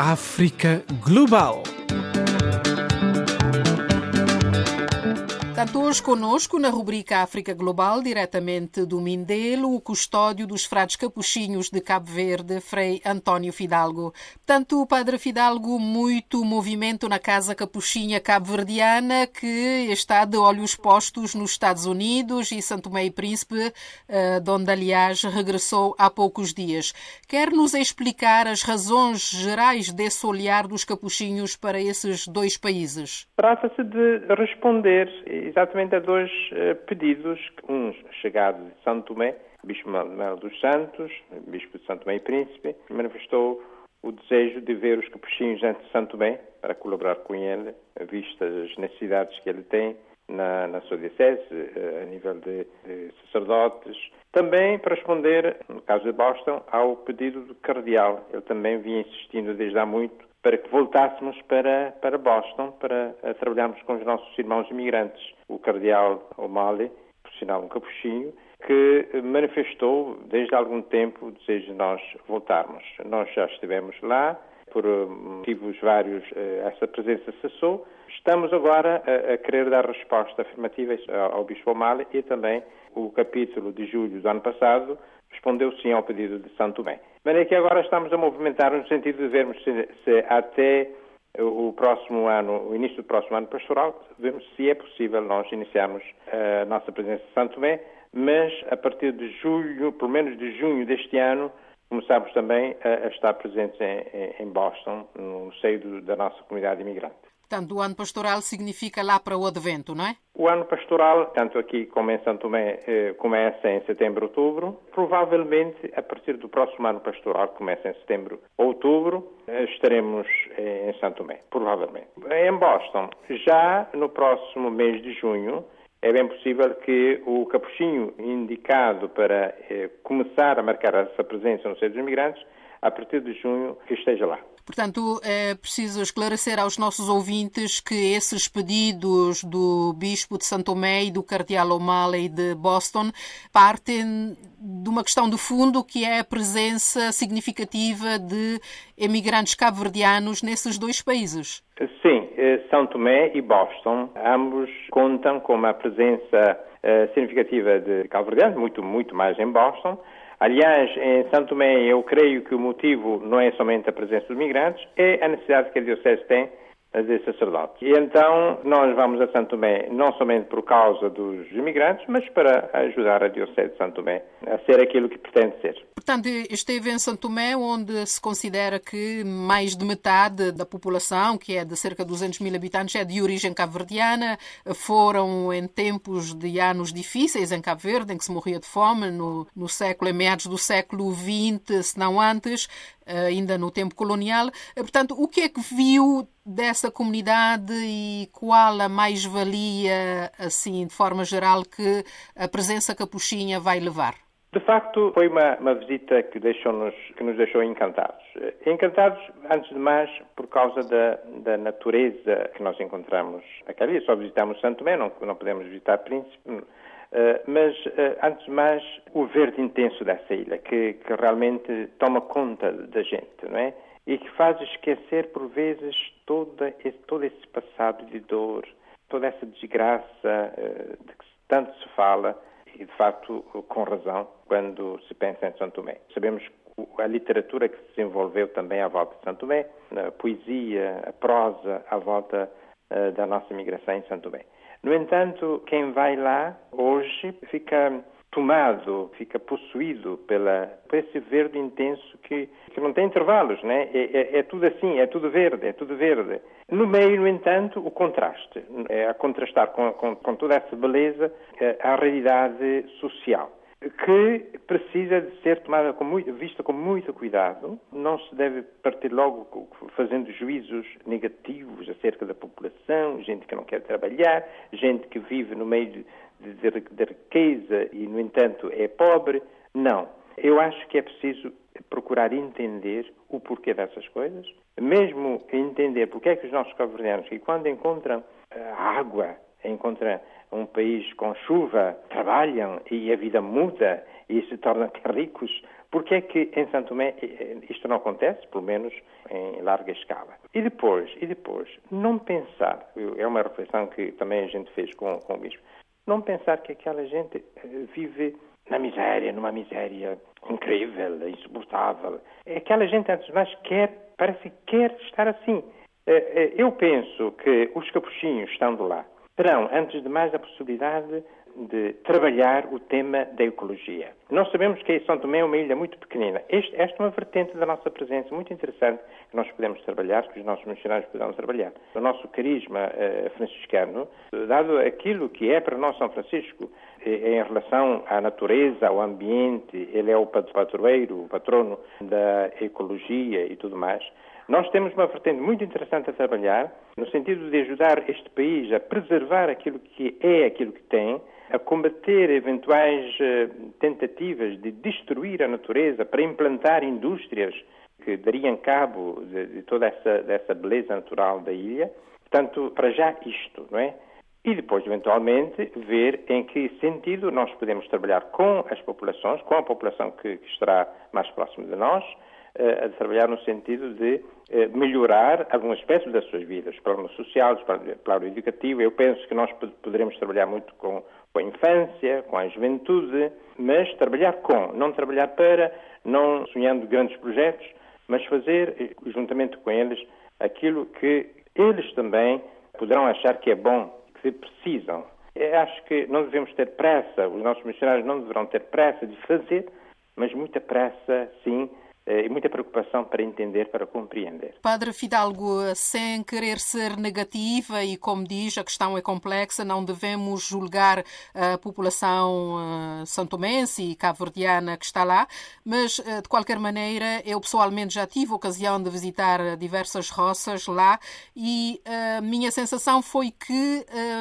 África Global. Tanto hoje conosco, na rubrica África Global, diretamente do Mindelo, o custódio dos frades capuchinhos de Cabo Verde, Frei António Fidalgo. Tanto o Padre Fidalgo, muito movimento na Casa Capuchinha cabo-verdiana, que está de olhos postos nos Estados Unidos e São Tomé e Príncipe, de onde, aliás, regressou há poucos dias. Quer nos explicar as razões gerais desse olhar dos capuchinhos para esses dois países? Trata-se de responder exatamente a dois pedidos, um chegado de São Tomé, o Bispo Manuel dos Santos, o Bispo de São Tomé e Príncipe, manifestou o desejo de ver os capuchinhos antes de São Tomé, para colaborar com ele, vistas as necessidades que ele tem na sua diocese, a nível de sacerdotes. Também para responder, no caso de Boston, ao pedido do cardeal. Ele também vinha insistindo desde há muito para que voltássemos para Boston, para trabalharmos com os nossos irmãos imigrantes. O cardeal O'Malley, por sinal um capuchinho, que manifestou desde há algum tempo o desejo de nós voltarmos. Nós já estivemos lá, por motivos vários essa presença cessou. Estamos agora a querer dar resposta afirmativa ao Bispo O'Malley e também o capítulo de julho do ano passado respondeu sim ao pedido de São Tomé. De maneira que agora estamos a movimentar no sentido de vermos se até o próximo ano, o início do próximo ano pastoral, vemos se é possível nós iniciarmos a nossa presença em São Tomé, mas a partir de julho, pelo menos de junho deste ano, começamos também a estar presentes em Boston, no seio da nossa comunidade imigrante. Portanto, o ano pastoral significa lá para o Advento, não é? O ano pastoral, tanto aqui como em São Tomé, começa em setembro, outubro. Provavelmente, a partir do próximo ano pastoral, que começa em setembro, outubro, estaremos em São Tomé, provavelmente. Em Boston, já no próximo mês de junho, é bem possível que o capuchinho indicado para começar a marcar essa presença no seio dos imigrantes, a partir de junho, que esteja lá. Portanto, é preciso esclarecer aos nossos ouvintes que esses pedidos do Bispo de São Tomé e do Cardeal O'Malley de Boston partem de uma questão de fundo, que é a presença significativa de emigrantes cabo-verdianos nesses dois países. Sim, São Tomé e Boston, ambos contam com uma presença significativa de cabo-verdianos, muito mais em Boston. Aliás, em São Tomé, eu creio que o motivo não é somente a presença dos migrantes, é a necessidade que a Diocese tem de sacerdotes. E então, nós vamos a São Tomé não somente por causa dos imigrantes, mas para ajudar a Diocese de São Tomé a ser aquilo que pretende ser. Portanto, esteve em São Tomé, onde se considera que mais de metade da população, que é de cerca de 200 mil habitantes, é de origem cabo-verdiana. Foram em tempos de anos difíceis em Cabo Verde, em que se morria de fome, em meados do século XX, se não antes, ainda no tempo colonial. Portanto, o que é que viu dessa comunidade e qual a mais-valia, assim, de forma geral, que a presença capuchinha vai levar? De facto, foi uma visita que nos deixou encantados. Encantados, antes de mais, por causa da natureza que nós encontramos naquela ilha. Só visitamos São Tomé, não podemos visitar Príncipe, mas, antes de mais, o verde intenso dessa ilha, que realmente toma conta da gente, não é? E que faz esquecer, por vezes, todo esse passado de dor, toda essa desgraça de que tanto se fala, e, de facto, com razão, quando se pensa em São Tomé. Sabemos a literatura que se desenvolveu também à volta de São Tomé, a poesia, a prosa à volta da nossa migração em São Tomé. No entanto, quem vai lá hoje fica tomado, fica possuído por esse verde intenso que não tem intervalos, né? É tudo assim, é tudo verde. No meio, no entanto, o contraste, a contrastar com toda essa beleza, a realidade social, que precisa de ser vista com muito cuidado. Não se deve partir logo fazendo juízos negativos acerca da população, gente que não quer trabalhar, gente que vive no meio de riqueza e, no entanto, é pobre. Não. Eu acho que é preciso procurar entender o porquê dessas coisas, mesmo entender porque é que os nossos cabo-verdianos, que quando encontram água, encontram um país com chuva, trabalham e a vida muda e se tornam até ricos. Porque é que em São Tomé isto não acontece, pelo menos em larga escala? E depois, não pensar, é uma reflexão que também a gente fez com o Bispo, não pensar que aquela gente vive na miséria, numa miséria incrível, insuportável. Aquela gente, antes de mais, parece que quer estar assim. Eu penso que os capuchinhos, estando lá, terão, antes de mais, a possibilidade de trabalhar o tema da ecologia. Nós sabemos que São Tomé é uma ilha muito pequenina. Esta é uma vertente da nossa presença muito interessante que nós podemos trabalhar, que os nossos missionários poderão trabalhar. O nosso carisma franciscano, dado aquilo que é para nós São Francisco, em relação à natureza, ao ambiente, ele é o padroeiro, o patrono da ecologia e tudo mais. Nós temos uma vertente muito interessante a trabalhar, no sentido de ajudar este país a preservar aquilo que tem, a combater eventuais tentativas de destruir a natureza para implantar indústrias que dariam cabo de toda essa beleza natural da ilha. Portanto, para já isto, não é? E depois, eventualmente, ver em que sentido nós podemos trabalhar com as populações, com a população que estará mais próxima de nós, a trabalhar no sentido de melhorar algum aspecto das suas vidas, plano social, plano educativo. Eu penso que nós poderemos trabalhar muito com a infância, com a juventude, mas trabalhar não trabalhar para, não sonhando grandes projetos, mas fazer, juntamente com eles, aquilo que eles também poderão achar que é bom, que precisam. Eu acho que não devemos ter pressa, os nossos missionários não deverão ter pressa de fazer, mas muita pressa, sim, e muita preocupação para entender, para compreender. Padre Fidalgo, sem querer ser negativa e, como diz, a questão é complexa, não devemos julgar a população santomense e cabo-verdiana que está lá, mas, de qualquer maneira, eu pessoalmente já tive a ocasião de visitar diversas roças lá e a minha sensação foi que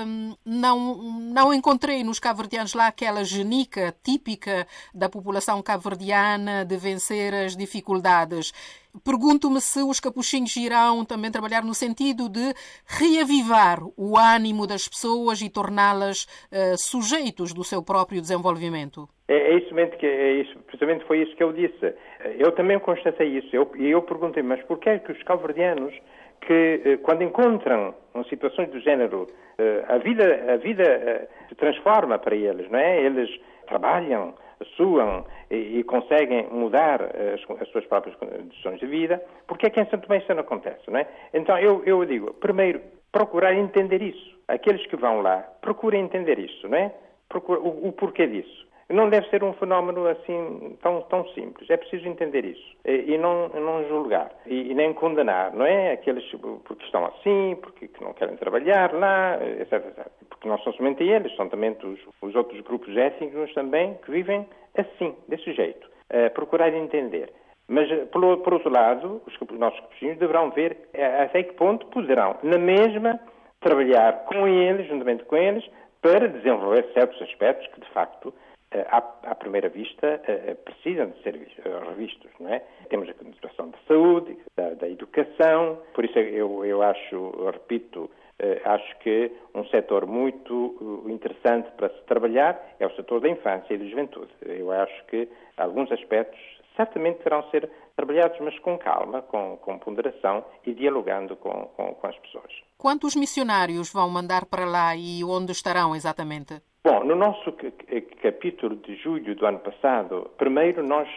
não encontrei nos cabo-verdianos lá aquela genica típica da população cabo-verdiana de vencer as dificuldades. Pergunto-me se os capuchinhos irão também trabalhar no sentido de reavivar o ânimo das pessoas e torná-las sujeitos do seu próprio desenvolvimento. É isso mesmo, precisamente foi isso que eu disse. Eu também constatei isso. Eu perguntei, mas porquê é que os cabo-verdianos, que quando encontram situações do género, a vida se transforma para eles, não é? Eles trabalham, suam e conseguem mudar as suas próprias condições de vida, porque é que em São Tomé isso não acontece, não é? Então eu digo, primeiro, procurar entender isso. Aqueles que vão lá, procurem entender isso, não é? O porquê disso. Não deve ser um fenómeno assim tão simples. É preciso entender isso e não julgar e nem condenar, não é? Aqueles porque estão assim, porque não querem trabalhar lá, etc. Porque não são somente eles, são também os outros grupos étnicos também que vivem assim, desse jeito. Procurar entender. Mas, por outro lado, os nossos capuchinhos deverão ver até que ponto poderão, na mesma, trabalhar com eles, juntamente com eles, para desenvolver certos aspectos que, de facto, à primeira vista, precisam de ser revistos, não é? Temos a situação da saúde, da educação, por isso eu repito, acho que um setor muito interessante para se trabalhar é o setor da infância e da juventude. Eu acho que alguns aspectos certamente terão de ser trabalhados, mas com calma, com ponderação e dialogando com as pessoas. Quantos missionários vão mandar para lá e onde estarão exatamente? Bom, no nosso capítulo de julho do ano passado, primeiro nós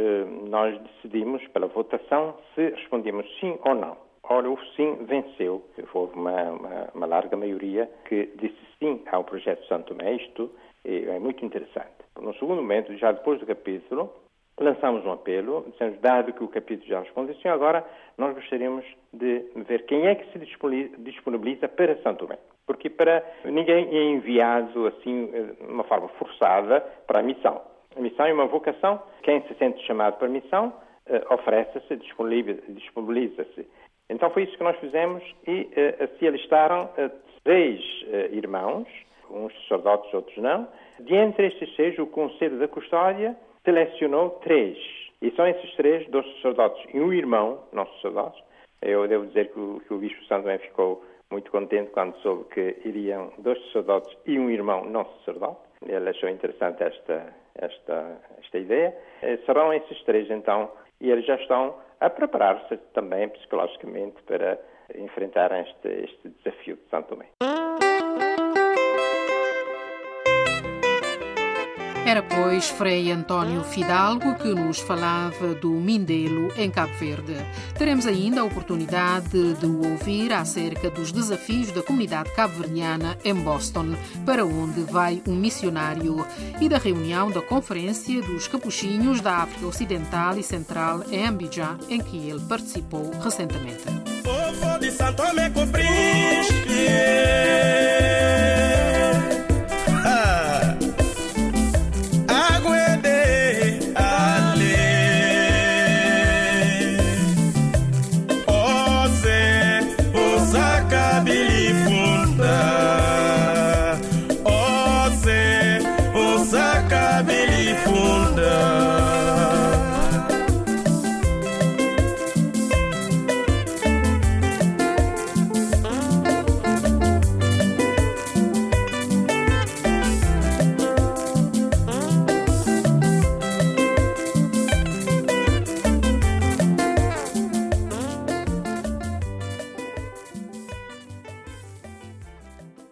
decidimos pela votação se respondíamos sim ou não. Ora, o sim venceu. Houve uma larga maioria que disse sim ao projeto São Tomé. Isto é muito interessante. No segundo momento, já depois do capítulo, lançamos um apelo, dissemos, dado que o capítulo já respondeu sim, agora nós gostaríamos de ver quem é que se disponibiliza para São Tomé. Porque ninguém é enviado assim de uma forma forçada para a missão. A missão é uma vocação. Quem se sente chamado para a missão oferece-se, disponibiliza-se. Então foi isso que nós fizemos e se alistaram 6 irmãos, uns sacerdotes, outros não. De entre estes 6, o Conselho da Custódia selecionou 3. E são esses 3, 2 sacerdotes e um irmão, não sacerdotes. Eu devo dizer que o Bispo Santo também ficou muito contente quando soube que iriam 2 sacerdotes e um irmão não sacerdote. Ele achou interessante esta ideia. Serão esses 3, então, e eles já estão a preparar-se também psicologicamente para enfrentar este desafio de São Tomé. Era, pois, Frei António Fidalgo que nos falava do Mindelo, em Cabo Verde. Teremos ainda a oportunidade de o ouvir acerca dos desafios da comunidade cabo-verdiana em Boston, para onde vai um missionário, e da reunião da Conferência dos Capuchinhos da África Ocidental e Central em Abidjan, em que ele participou recentemente. Povo de São Tomé com Príncipe. Funda